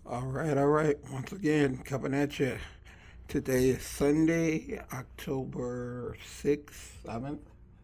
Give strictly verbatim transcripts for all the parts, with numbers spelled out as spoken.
All right, all right. Once again, coming at you. Today is Sunday, October sixth, seventh,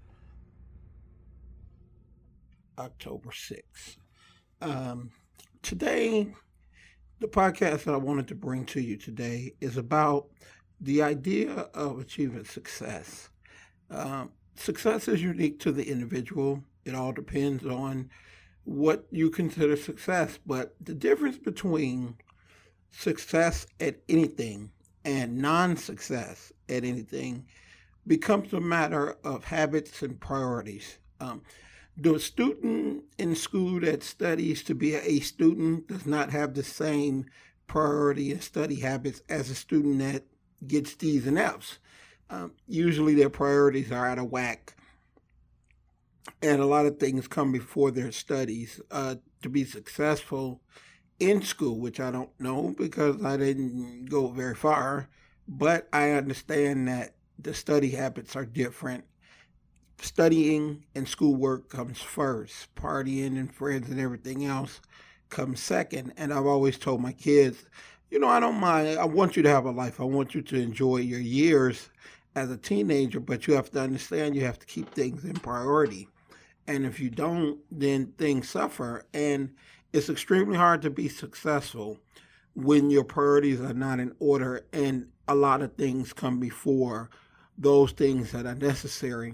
October sixth. Um, Today, the podcast that I wanted to bring to you today is about the idea of achieving success. Um, Success is unique to the individual, it all depends on what you consider success, but the difference between success at anything and non success at anything becomes a matter of habits and priorities. Um, the student in school that studies to be a student does not have the same priority and study habits as a student that gets D's and F's. Um, usually their priorities are out of whack, and a lot of things come before their studies. Uh, to be successful in school, which I don't know because I didn't go very far, but I understand that the study habits are different. Studying and schoolwork comes first, partying and friends and everything else comes second. And I've always told my kids, you know, I don't mind. I want you to have a life. I want you to enjoy your years as a teenager, but you have to understand you have to keep things in priority. And if you don't, then things suffer. And it's extremely hard to be successful when your priorities are not in order and a lot of things come before those things that are necessary.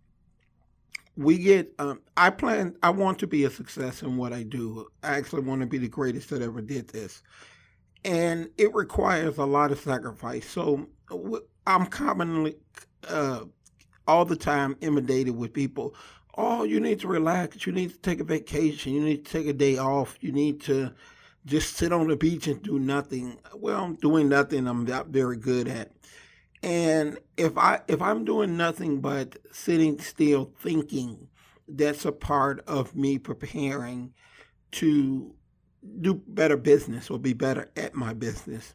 We get, um, I plan, I want to be a success in what I do. I actually want to be the greatest that ever did this. And it requires a lot of sacrifice. So I'm commonly, uh, all the time imitated with people. Oh, you need to relax. You need to take a vacation. You need to take a day off. You need to just sit on the beach and do nothing. Well, doing nothing I'm not very good at. And if I if I'm doing nothing but sitting still thinking, that's a part of me preparing to do better business or be better at my business.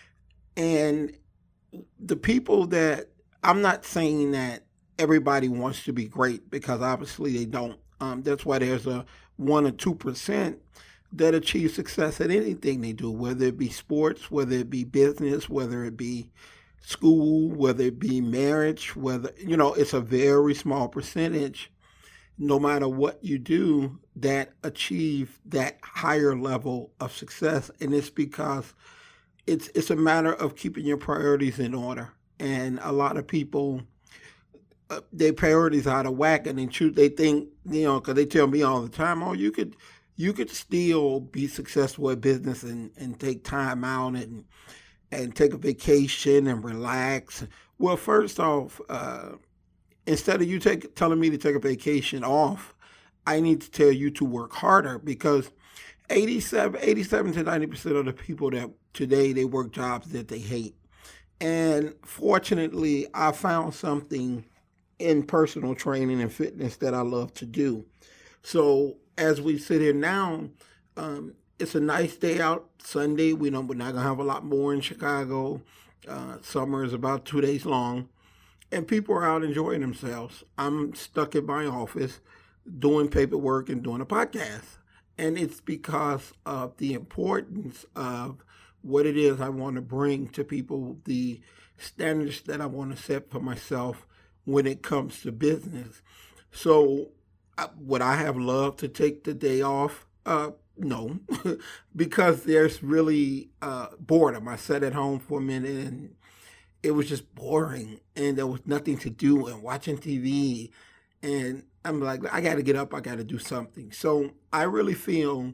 And the people that I'm not saying that everybody wants to be great because obviously they don't. Um, that's why there's a one or two percent that achieve success at anything they do, whether it be sports, whether it be business, whether it be school, whether it be marriage, whether you know it's a very small percentage. No matter what you do, that achieve that higher level of success, and it's because it's it's a matter of keeping your priorities in order. And a lot of people, uh, their priorities out of whack, and they choose. They think you know because they tell me all the time, "Oh, you could you could still be successful at business and and take time out and and take a vacation and relax." Well, first off, uh, instead of you take telling me to take a vacation off, I need to tell you to work harder because eighty-seven, eighty-seven to ninety percent of the people that today they work jobs that they hate. And fortunately, I found something in personal training and fitness that I love to do. So as we sit here now, um, it's a nice day out Sunday. We know we're not gonna have a lot more in Chicago. Uh, summer is about two days long, and people are out enjoying themselves. I'm stuck in my office doing paperwork and doing a podcast, and it's because of the importance of what it is I want to bring to people, the standards that I want to set for myself when it comes to business. So, uh, would I have loved to take the day off? Uh, no, because there's really uh, boredom. I sat at home for a minute and it was just boring, and there was nothing to do and watching T V. And I'm like, I got to get up. I got to do something. So I really feel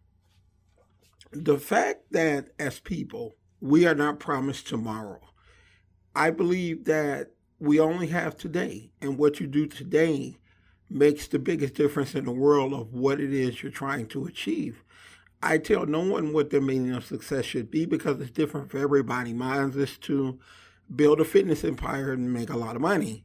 the fact that as people, we are not promised tomorrow. I believe that we only have today, and what you do today makes the biggest difference in the world of what it is you're trying to achieve. I tell no one what their meaning of success should be because it's different for everybody. Mine is to build a fitness empire and make a lot of money.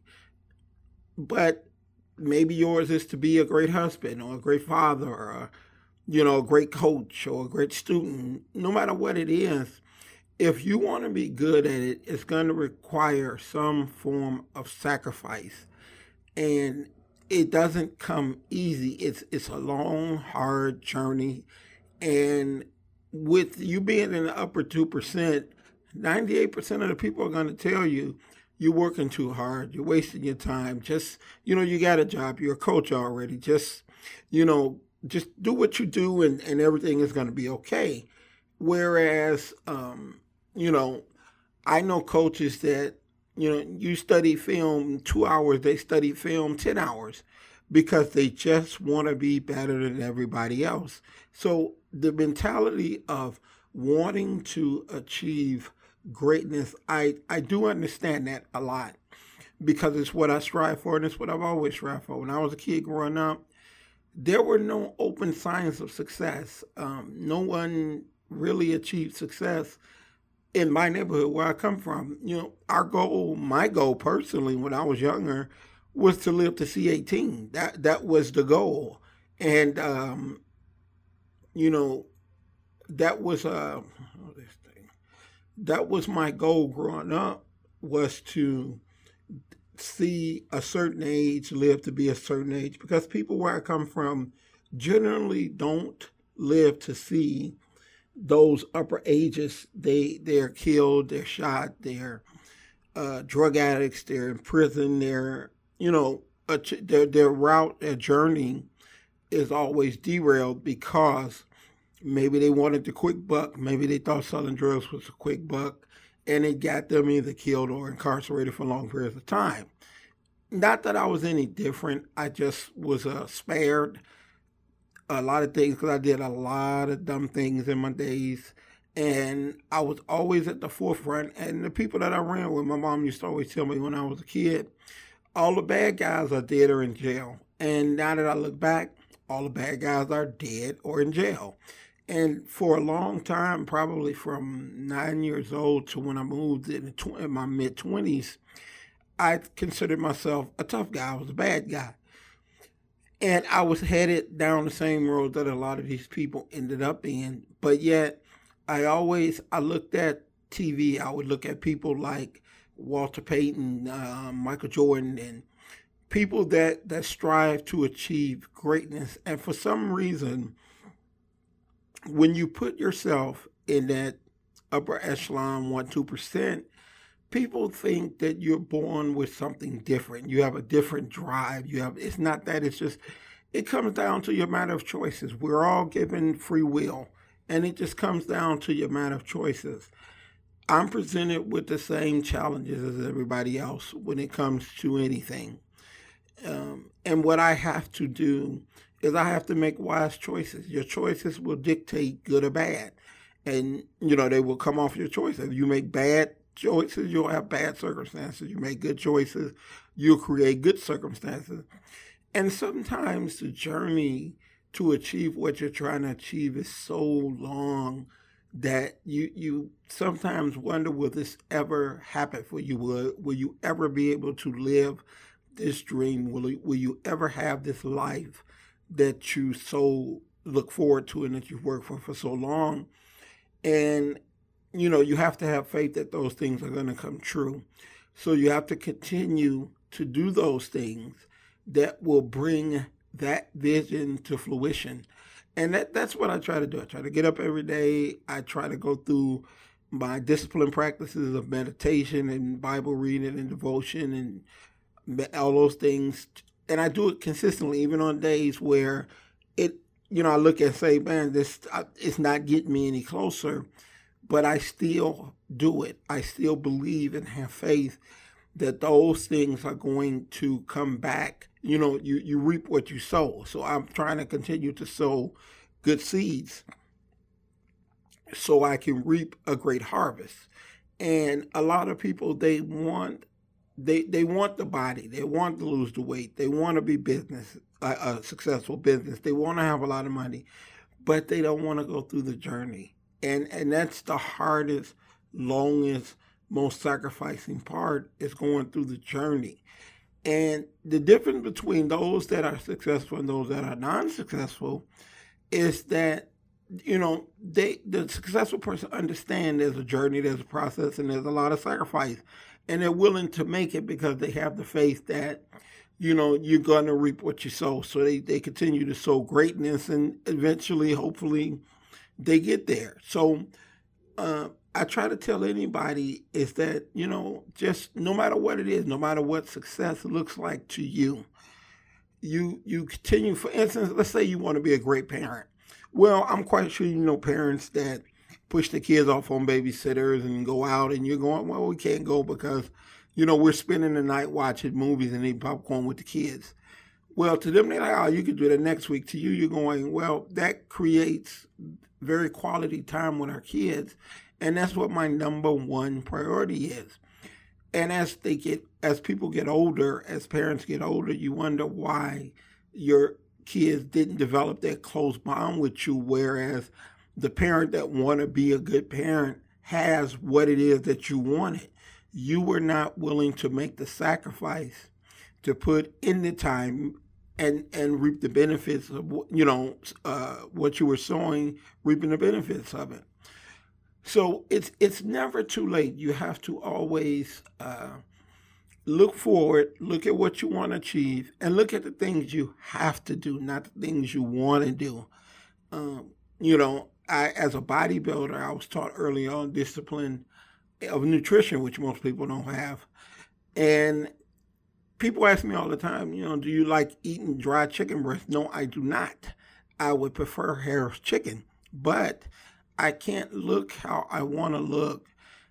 But maybe yours is to be a great husband or a great father or a, you know, a great coach or a great student. No matter what it is, if you want to be good at it, it's going to require some form of sacrifice. And it doesn't come easy. It's it's a long, hard journey. And with you being in the upper two percent, ninety-eight percent of the people are going to tell you you're working too hard, you're wasting your time. Just, you know, you got a job, you're a coach already. Just, you know, just do what you do and, and everything is going to be okay. Whereas, um, you know, I know coaches that, you know, you study film two hours, they study film ten hours because they just want to be better than everybody else. So the mentality of wanting to achieve greatness, I, I do understand that a lot because it's what I strive for and it's what I've always strived for. When I was a kid growing up, there were no open signs of success. Um, no one really achieved success in my neighborhood where I come from. You know, our goal, my goal personally when I was younger was to live to see eighteen. That that was the goal. And, um, you know, that was, uh, oh, this thing. that was my goal growing up, was to see a certain age, live to be a certain age, because people where I come from generally don't live to see those upper ages. They they're killed, they're shot, they're uh, drug addicts, they're in prison, they're you know a, their their route, their journey is always derailed because maybe they wanted the quick buck, maybe they thought selling drugs was a quick buck, and it got them either killed or incarcerated for long periods of time. Not that I was any different. I just was uh, spared a lot of things because I did a lot of dumb things in my days. And I was always at the forefront. And the people that I ran with, my mom used to always tell me when I was a kid, all the bad guys are dead or in jail. And now that I look back, all the bad guys are dead or in jail. And for a long time, probably from nine years old to when I moved in, tw- in my mid-twenties, I considered myself a tough guy. I was a bad guy. And I was headed down the same road that a lot of these people ended up in. But yet, I always, I looked at T V, I would look at people like Walter Payton, uh, Michael Jordan, and people that, that strive to achieve greatness. And for some reason, when you put yourself in that upper echelon, one, two percent, people think that you're born with something different. You have a different drive. You have, it's not that, it's just, it comes down to your matter of choices. We're all given free will, and it just comes down to your matter of choices. I'm presented with the same challenges as everybody else when it comes to anything. Um, and what I have to do is I have to make wise choices. Your choices will dictate good or bad. And, you know, they will come off your choices. If you make bad choices, you'll have bad circumstances. You make good choices, you'll create good circumstances. And sometimes the journey to achieve what you're trying to achieve is so long that you you sometimes wonder, will this ever happen for you? Will, will you ever be able to live this dream? Will, will you ever have this life that you so look forward to and that you've worked for for so long? And you know, you have to have faith that those things are going to come true. So you have to continue to do those things that will bring that vision to fruition. And that, that's what I try to do. I try to get up every day. I try to go through my discipline practices of meditation and Bible reading and devotion and all those things. And I do it consistently, even on days where it, you know, I look and say, man, this it's not getting me any closer. But I still do it. I still believe and have faith that those things are going to come back. You know, you, you reap what you sow. So I'm trying to continue to sow good seeds so I can reap a great harvest. And a lot of people, they want they they want the body. They want to lose the weight. They want to be business, a, a successful business. They want to have a lot of money, but they don't want to go through the journey. And and that's the hardest, longest, most sacrificing part, is going through the journey. And the difference between those that are successful and those that are non-successful is that, you know, they the successful person understands there's a journey, there's a process, and there's a lot of sacrifice. And they're willing to make it because they have the faith that, you know, you're going to reap what you sow. So they, they continue to sow greatness, and eventually, hopefully, they get there. So uh, I try to tell anybody is that, you know, just no matter what it is, no matter what success looks like to you, you you continue. For instance, let's say you want to be a great parent. Well, I'm quite sure you know parents that push the kids off on babysitters and go out, and you're going, well, we can't go because, you know, we're spending the night watching movies and eating popcorn with the kids. Well, to them, they're like, oh, you could do that next week. To you, you're going, well, that creates very quality time with our kids. And that's what my number one priority is. And as they get, as people get older, as parents get older, you wonder why your kids didn't develop that close bond with you, whereas the parent that want to be a good parent has what it is that you wanted. You were not willing to make the sacrifice to put in the time and and reap the benefits of, you know, uh, what you were sowing, reaping the benefits of it. So it's it's never too late. You have to always uh, look forward, look at what you want to achieve, and look at the things you have to do, not the things you want to do. Um, you know, I as a bodybuilder, I was taught early on discipline of nutrition, which most people don't have. And people ask me all the time, you know, do you like eating dry chicken breast? No, I do not. I would prefer Harris chicken, but I can't look how I want to look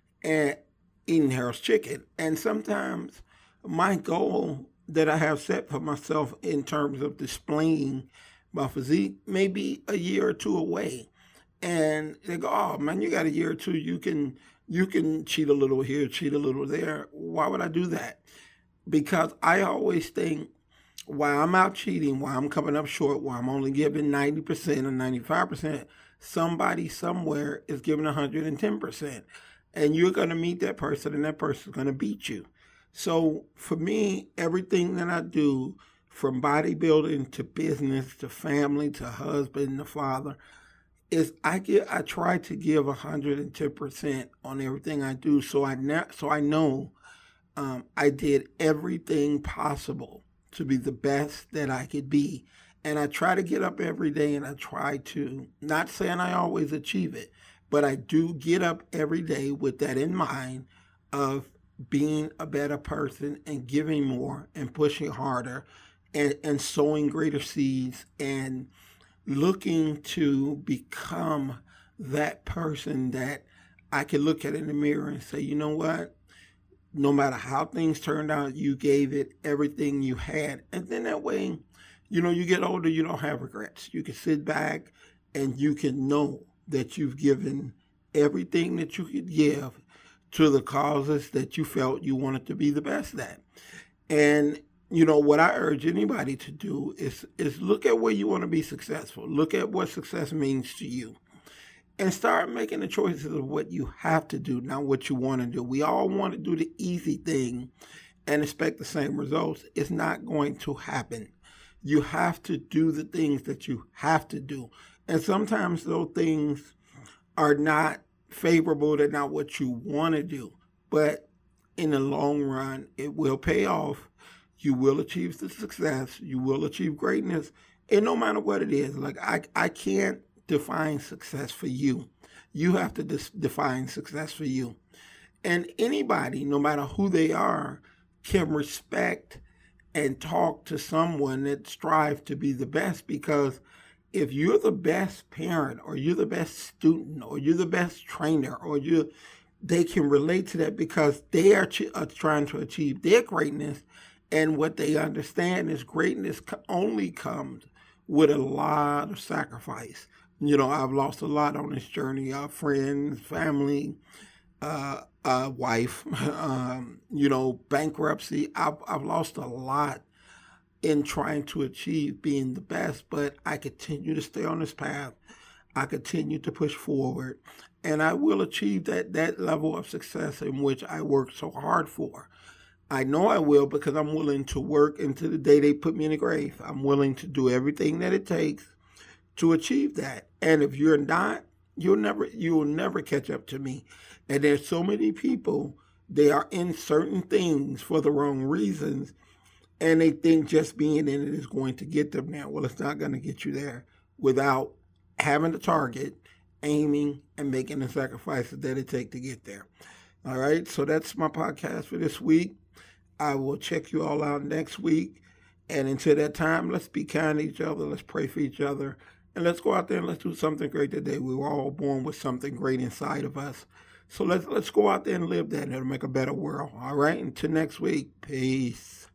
at eating Harris chicken. And sometimes my goal that I have set for myself in terms of displaying my physique may be a year or two away. And they go, oh man, you got a year or two, you can you can cheat a little here, cheat a little there. Why would I do that? Because I always think, while I'm out cheating, while I'm coming up short, while I'm only giving ninety percent or ninety-five percent, somebody somewhere is giving one hundred ten percent. And you're going to meet that person, and that person's going to beat you. So for me, everything that I do, from bodybuilding to business to family to husband to father, is I get I try to give one hundred ten percent on everything I do. So I ne- so I know Um, I did everything possible to be the best that I could be. And I try to get up every day, and I try to, not saying I always achieve it, but I do get up every day with that in mind of being a better person and giving more and pushing harder and, and sowing greater seeds and looking to become that person that I can look at in the mirror and say, you know what? No matter how things turned out, you gave it everything you had. And then that way, you know, you get older, you don't have regrets. You can sit back and you can know that you've given everything that you could give to the causes that you felt you wanted to be the best at. And, you know, what I urge anybody to do is, is look at where you want to be successful. Look at what success means to you. And start making the choices of what you have to do, not what you want to do. We all want to do the easy thing and expect the same results. It's not going to happen. You have to do the things that you have to do. And sometimes those things are not favorable. They're not what you want to do. But in the long run, it will pay off. You will achieve the success. You will achieve greatness. And no matter what it is, like I, I can't define success for you. You have to dis- define success for you. And anybody, no matter who they are, can respect and talk to someone that strives to be the best, because if you're the best parent or you're the best student or you're the best trainer or you they can relate to that because they are, ch- are trying to achieve their greatness, and what they understand is greatness only comes with a lot of sacrifice. You know, I've lost a lot on this journey. Uh, friends, family, uh, uh, wife, um, you know, bankruptcy. I've, I've lost a lot in trying to achieve being the best, but I continue to stay on this path. I continue to push forward, and I will achieve that, that level of success in which I worked so hard for. I know I will because I'm willing to work until the day they put me in the grave. I'm willing to do everything that it takes to achieve that. And if you're not, you'll never you'll never catch up to me. And there's so many people, they are in certain things for the wrong reasons, and they think just being in it is going to get them there. Well, it's not going to get you there without having a target aiming, and making the sacrifices that it takes to get there. All right, so that's my podcast for this week. I will check you all out next week. And until that time, let's be kind to each other. Let's pray for each other. And let's go out there and let's do something great today. We were all born with something great inside of us. So let's let's go out there and live that, and it'll make a better world. All right, until next week, peace.